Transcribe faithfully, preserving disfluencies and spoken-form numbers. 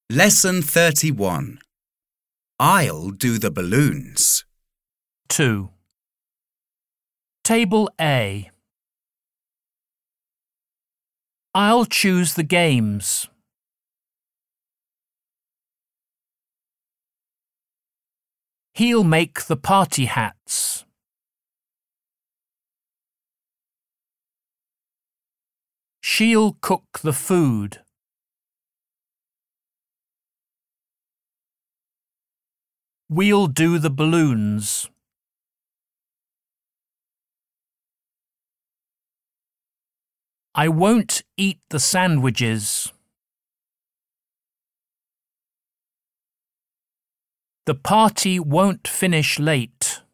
Lesson thirty-one. I'll do the balloons. two. Table A. I'll choose the games. He'll make the party hats. She'll cook the food. We'll do the balloons. I won't eat the sandwiches. The party won't finish late.